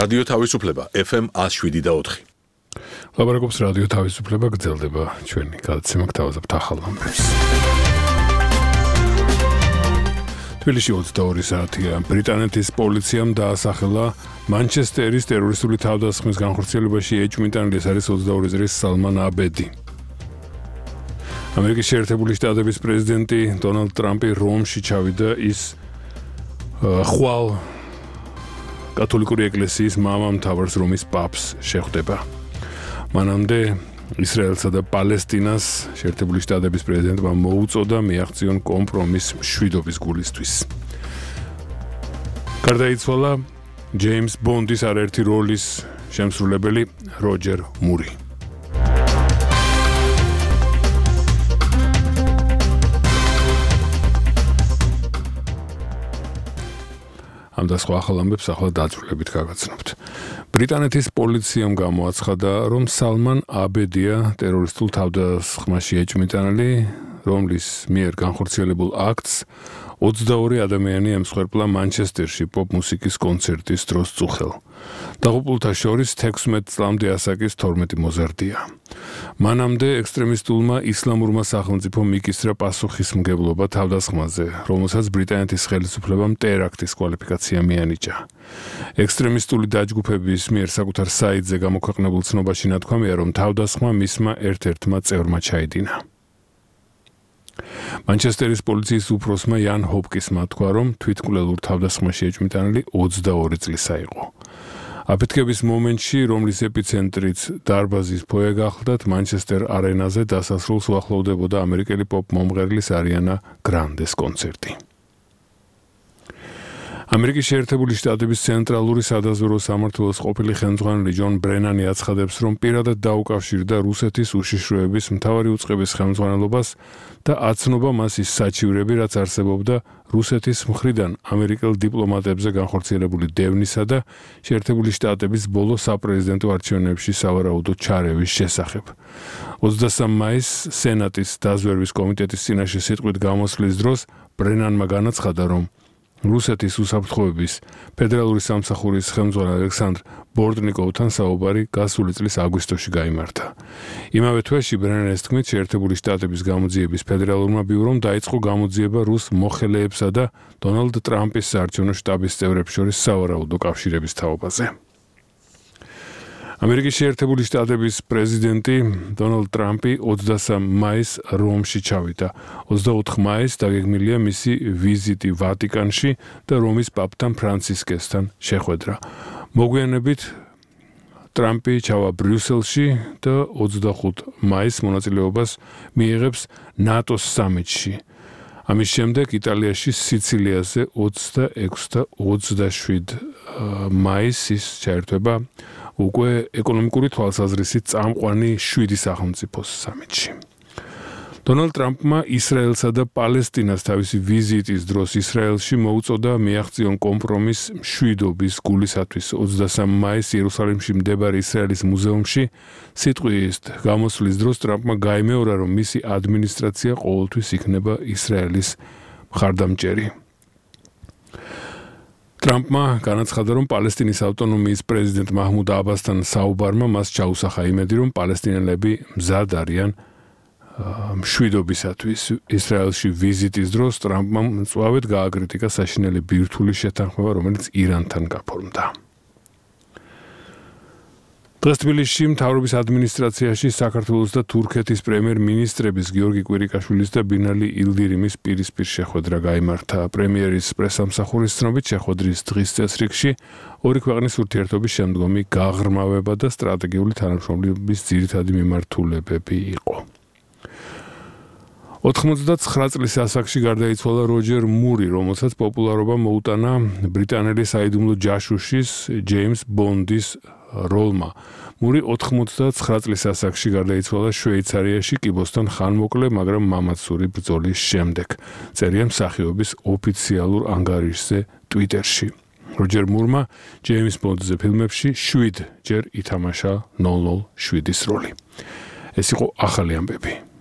რადიო თავისუფლება FM 107.4. ლაპარაკობს რადიო თავისუფლება, გრძელდება ჩვენი გადაცემა გთავაზობთ ახალ ამბებს. თბილისში 22 საათია ბრიტანეთის პოლიციამ დაასახელა მანჩესტერის ტერორისტული თავდასხმის განხორციელებაში ეჭვმიტანილი არის 22 წლის სალმან აბედი. ამერიკის შეერთებული შტატების პრეზიდენტი დონალდ ტრამპი რომში ჩავიდა ის ხვალ კათოლიკური ეკლესიის მამამთავარს რომის პაპს შეხვდება. მანამდე ისრაელსა და პალესტინას შეერთებული შტატების პრეზიდენტმა მოუწოდა მიაღწიონ კომპრომის მშვიდობის გულისთვის. გარდაიცვალა ჯეიმს ბონდის არაერთი როლის შემსრულებელი როჯერ მური. ამ და სხვა ახალ ამბებს ახლა დაწვრილებით გაგაცნობთ. ბრიტანეთის პოლიციამ გამოაცხადა, რომ სალმან აბედია ტერორისტულ თავდასხმაში ეჭვმიტანილი, რომლის მიერ განხორციელებულ აქტს 22 ადამიანი ემსხვერპლა მანჩესტერში პოპ მუსიკის კონცერტის დროს წუხელ. დაღუპულთა შორის 16 წლამდე ასაკის 12 მოზარდია. მანამდე ექსტრემისტულმა ისლამურმა სახელმწიფომ მიკისრა პასუხისმგებლობა თავდასხმაზე, რომელსაც ბრიტანეთის ხელისუფლებამ ტერაქტის კვალიფიკაცია მიანიჭა. ექსტრემისტული დაჯგუფების მიერ საკუთარ საიტზე გამოქვეყნებულ ცნობაში ნათქვამია, რომ თავდასხმა მისმა ერთ-ერთმა წევრმა ჩაიდინა. მანჩესტერის პოლიციის უფროსმა იან ჰოპკისმა თქვა, რომ თვითმკვლელურ თავდასხმაში ეჭვმიტანილი 22 წლისა იყო. აფეთქების მომენტში, რომლის ეპიცენტრიც დარბაზის ფოიე გახლდათ, მანჩესტერ არენაზე დასასრულს უახლოვდებოდა ამერიკელი პოპ მომღერლის არიანა გრანდეს კონცერტი. ამერიკის შეერთებული შტატების ცენტრალური სადაზვერვო სამმართველოს ყოფილი ხელმძღვანელი ჯონ ბრენანი აცხადებს, რომ პირადად დაუკავშირდა რუსეთის უშიშროების მთავარი უწყების ხელმძღვანელობას და აცნობა მას ის საჩივრები, რაც არსებობდა რუსეთის მხრიდან ამერიკელ დიპლომატებზე განხორციელებული დევნისა და შეერთებული შტატების ბოლო საპრეზიდენტო არჩევნებში სავარაუდო ჩარევის შესახებ. 23 მაისს სენატის დაზვერვის კომიტეტის წინაშე სიტყვით გამოსვლის დროს ბრენანმა განაცხადა, რომ რუსეთის უსაფრთხოების ფედერალური სამსახურის ხელმძღვანელ ალექსანდრ ბორტნიკოვთან საუბარი გასული წლის აგვისტოში გაიმართა. იმავე თვეში ბრენანის თქმით, შეერთებული შტატების გამოძიების ფედერალურმა ბიურომ დაიწყო გამოძიება რუს მოხელეებსა და დონალდ ტრამპის საარჩევნო შტაბის წევრებს შორის სავარაუდო კავშირების თაობაზე. ამერიკის შეერთებული შტატების პრეზიდენტი დონალდ ტრამპი 23 მაისს რომში ჩავიდა. 24 მაისს დაგეგმილია მისი ვიზიტი ვატიკანში და რომის პაპთან ფრანცისკესთან შეხვედრა. მოგვიანებით ტრამპი ჩავა ბრიუსელში და 25 მაისს მონაწილეობას მიიღებს ნატოს სამიტში. ამის შემდეგ იტალიაში სიცილიაზე 26 და 27 მაისს ის ჩაერთვება უკვე ეკონომიკური თვალსაზრისით წამყვანი 7 სახელმწიფოს სამიტში. დონალდ ტრამპმა ისრაელსა და პალესტინას თავისი ვიზიტის დროს ისრაელში მოუწოდა მიაღწიონ კომპრომის მშვიდობის გულისათვის. 23 მაისს იერუსალიმში მდებარე ისრაელის მუზეუმში სიტყვის გამოსვლის დროს ტრამპმა გაიმეორა, რომ მისი ადმინისტრაცია ყოველთვის იქნება ისრაელის მხარდამჭერი. ტრამპმა განაცხადა, რომ პალესტინის ავტონომიის პრეზიდენტ მაჰმუდ აბასთან საუბარმა მას ჩაუსახა იმედი, რომ პალესტინელები მზად არიან მშვიდობისათვის. ისრაელში ვიზიტის დროს ტრამპმა მწვავედ გააკრიტიკა საშინელი ბირთვული შეთანხმება, რომელიც ირანთან გაფორმდა. დღეს თბილისში მთავრობის ადმინისტრაციაში საქართველოს და თურქეთის პრემიერ-მინისტრების გიორგი კვირიკაშვილის და ბინალი ილდირიმის პირისპირ შეხვედრა გაიმართა. პრემიერის პრესამსახურის ცნობით შეხვედრის დღის წესრიგში ორი ქვეყნის ურთიერთობის შემდგომი გაღრმავება და სტრატეგიული თანამშრომლობის ძირითადი მიმართულებები იყო. 99 წლის ასაკში გარდაიცვალა როჯერ მური, რომელსაც პოპულარობა მოუტანა ბრიტანელი საიდუმლო ჯაშუშის ჯეიმს ბონდის როლმა. მური 99 წლის ასაკში გარდაიცვალა შვეიცარიაში კიბოსთან ხანმოკლე, მაგრამ მამაცური ბრძოლის შემდეგ. წერია მსახიობის ოფიციალურ ანგარიშზე ტვიტერში. როჯერ მურმა ჯეიმს ბონდზე ფილმებში 7 ჯერ ითამაშა 007-ის როლი. ეს იყო ახალი ამბები.